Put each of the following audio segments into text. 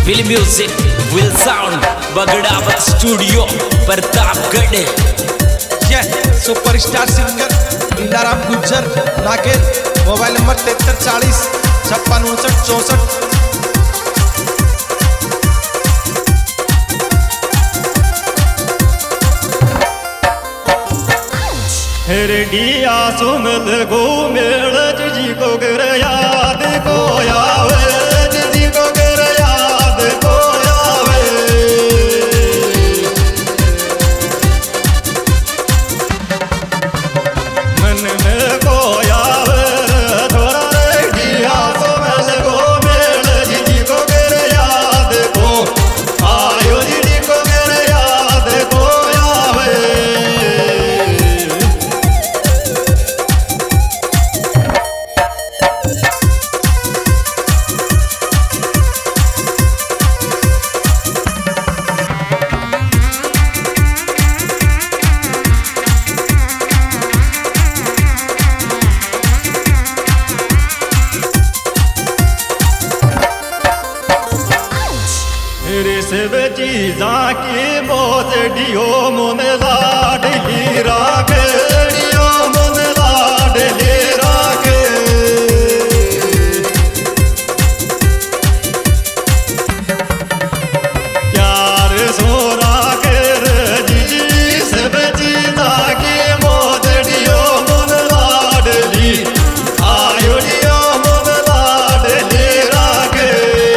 Will Music, Will Sound, Bagdawat studio Pratapgarh. यह superstar singer Indaram Gujjar Nager. Mobile number 7340 56 59 64। रेडिया सुमल गो मेड़ जी को गर याद को आवे, जी को गर याद को आवे। मन में को आवे थोड़ा रेडिया सुमल गो मेड़ जी को गर याद को आयो, जी को गर याद को आवे। सब चीजा की मौत डियो मन लाडली राखे, डियो मन लाडली राखे। प्यार सो राखे जी सब चीजा की मौत डियो मन लाडली आयो, डियो मन लाडली राखे।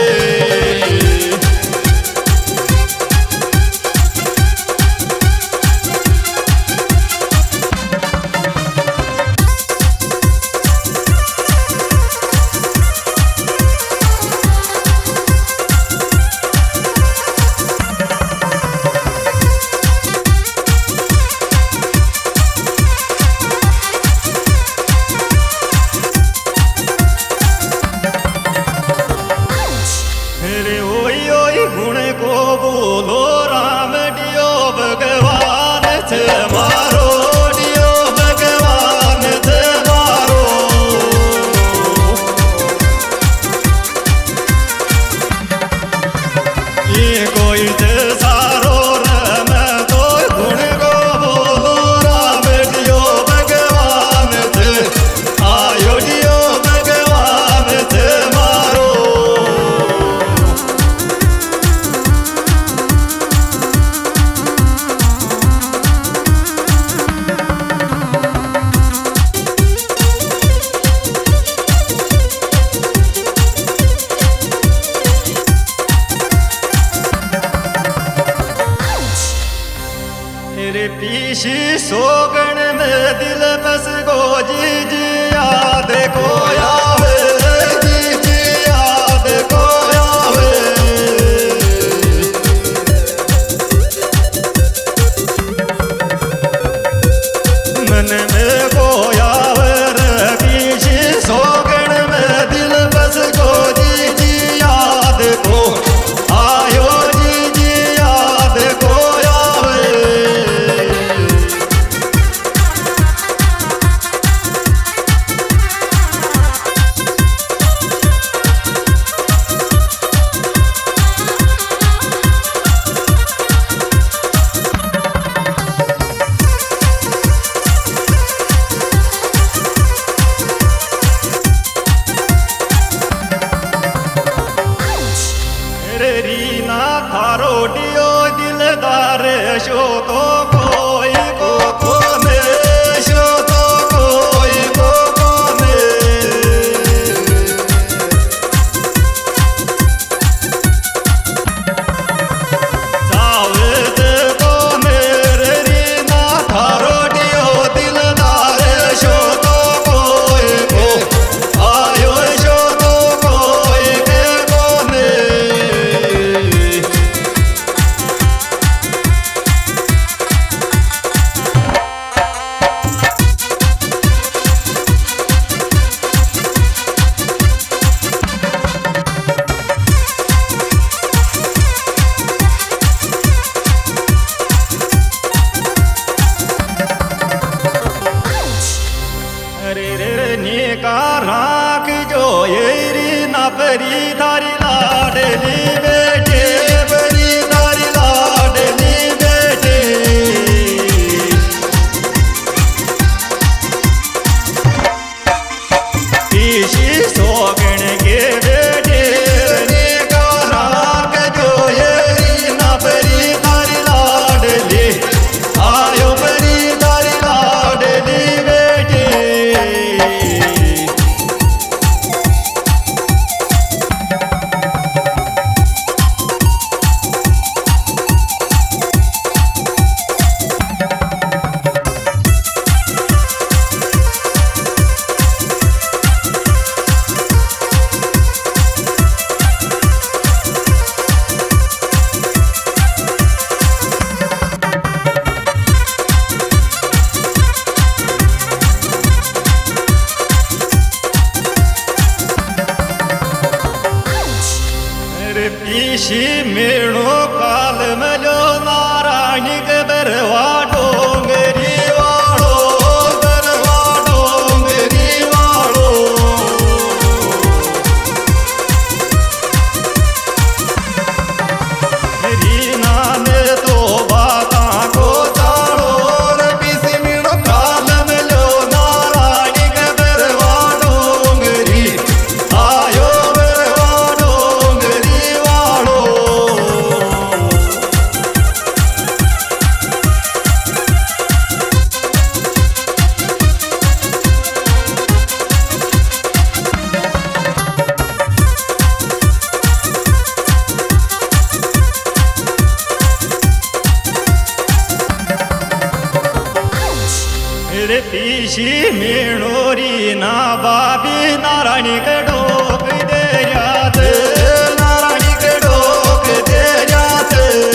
गुण को बोलो राम डियो भगवान थे मारो, डियो भगवान थे मारो। ये कोई थे सारो रम तो गुण को बोलो राम डियो भगवान थे आयो, डियो भगवान थे मारो। पीशी सोगण में दिल बस गो जी याद को आवे, जी याद को आवे। मन में को आवे पीशी सोगण में दिल बस गो जी याद को आयो, जी याद को आवे। रीना थारो डियो दिलदार शो तो कोई को कोने, शो तो कोई को कोने। सावे ते कोने रीना थारो डियो दिलदार शो तो कोई को आयो, शो तो कोई के कोने। का राख जो ये री ना परी धारी लाडली बेटी। पीशी मेणो काल मलो नारायणी के बरवा डोंगरी वाड़ो बरवा डोंगरी वाड़ो रीना ने तो बाता को चाड़ो पीसी मेणो काल मलो नारायणी के बरवा डोंगरी आयो पीशी मेणोरी ना बाबी नारायणी के डोक दे याद नारायणी के डोक दे याद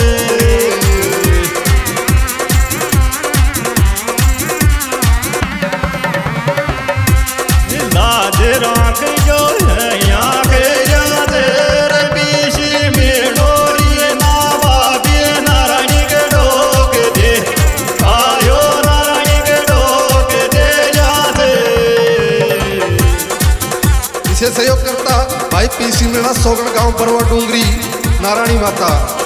लाज राख जो है यहाँ के याद पीशी मेणोरी ना बाबी नारायणी के डोक दे आयो इसे सहयोग करता भाई पीसी मीणा सोगन गांव बरवा डूंगरी नारायणी माता।